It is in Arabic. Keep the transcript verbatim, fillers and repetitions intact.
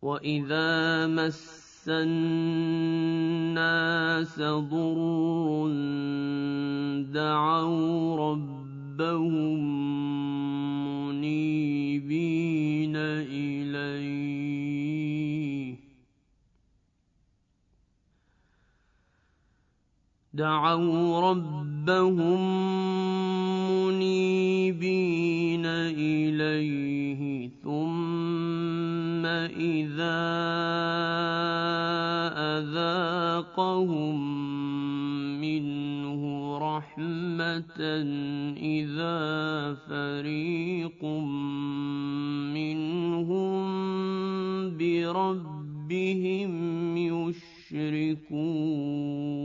وَإِذَا مَسَّ النَّاسَ ضُرٌّ دَعَوْا رَبَّهُم مُّنِيبِينَ إِلَيْهِ دعوا ربهم منيبين إليه ثم إذا أذاقهم منه رحمة إذا فريق منهم بربهم يشركون